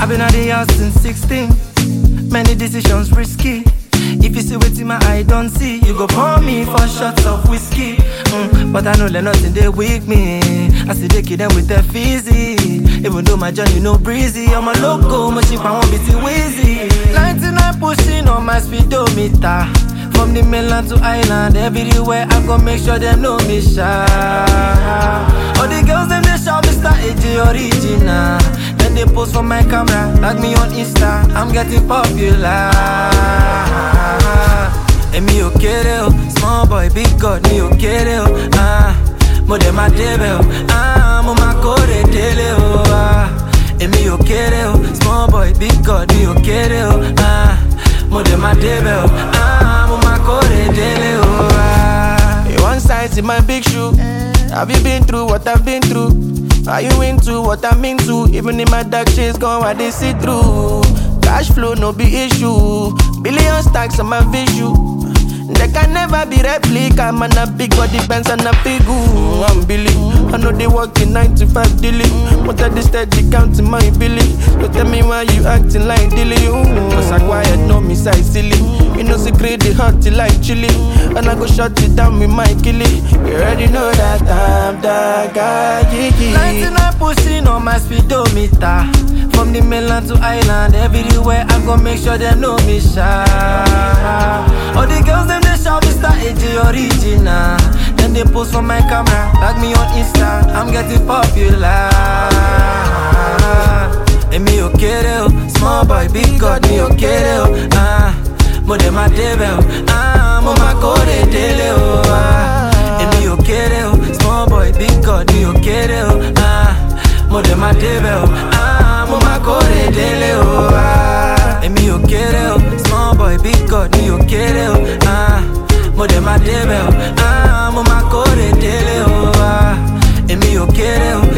been at the house since 16. Many decisions risky. If you see what's in my eye, don't see. You go pour me for shots of whiskey. But I know let nothing they wake me. I see they kill them with their fizzy. Even though my journey no breezy, I'm a loco, my ship I won't be too easy. 99 pushing on my speedometer. From the mainland to island, everywhere I go make sure them know me shy. All the girls them they shout Mr. AJ original. Then they post for my camera, tag me on Insta. I'm getting popular. Emi o kere o, small boy, big God, mi o kere o. Mo de ma debe o, mo ma kore dele o. Emi o kere o, small boy, big God, mi o kere o. Mo de ma debe o, mo ma kore dele o. You one size in my big shoe. Have you been through what I've been through? Are you into what I'm into? Even in my dark shades gone, what they see through. Cash flow no be issue. Billion stacks on my visual. They can never be replica. Man a big body Benz and a big I'm Billy. I know they working 9 to 5 daily. But I just steady counting my billy. You tell me why you acting like dilly. Cause I quiet, no me size silly. You know secret they hot till like chili. And I go shut it down with my killie. You already know that I'm that guy. 99 pushing on my speedometer. From the mainland to island, everywhere I go make sure they know me shy. All the girls them they shout Mr. AJ original. Then they post for my camera, tag me on Insta. I'm getting popular. Emi o kere o, small boy, big God, mi o kere o. Mo de ma debe o, mo ma kore dele o. Emi o kere o, small boy, big God, mi o kere o. Mo de ma debe o, mo ma kore dele o. Emi o kere o, small boy, big God, mi o kere o. Mo de ma debe o, mo ma kore dele o. Emi o kere o,